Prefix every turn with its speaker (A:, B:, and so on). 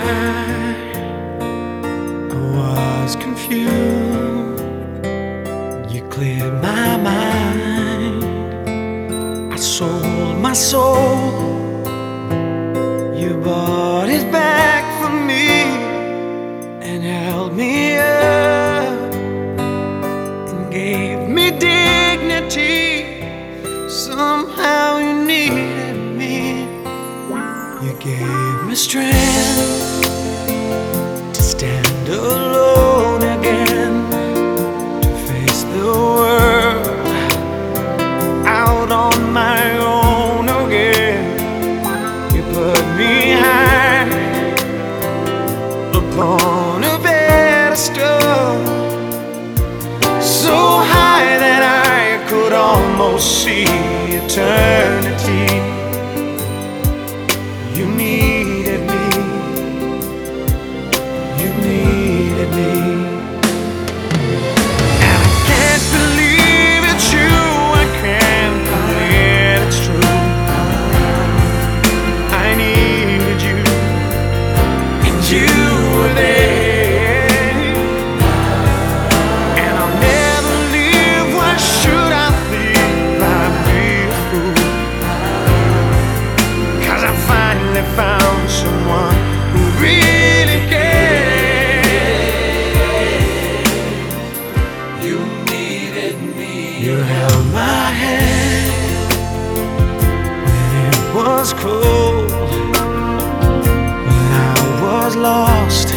A: I was confused. You cleared my mind. I sold my soul. You bought it back for me and held me up and gave me dignity. Somehow you needed me. You gave me strength to stand alone again, to face the world out on my own again. You put me high upon a pedestal, so high that I could almost see eternity. You needed me. You needed me. And I can't believe it's you. I can't believe it's true. I needed you, and you were there. And I'll never leave. Why should I feel I'd be a fool? 'Cause I finally found someone who really cared. You needed me. You held my hand when it was cold, when I was lost